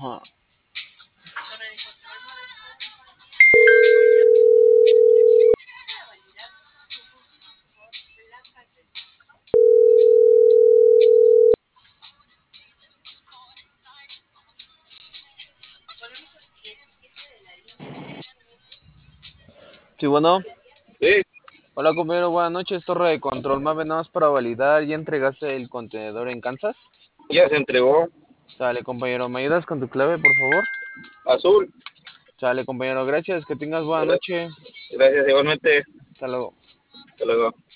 Ajá. Sí, bueno. Sí, Hola compañero, buenas noches. Torre de control, más nada más para validar. ¿Ya entregaste el contenedor en Kansas? ya se entregó. Sale compañero, ¿me ayudas con tu clave, por favor? Azul. Sale compañero, gracias. Que tengas buena noche. Gracias igualmente. Hasta luego. Hasta luego.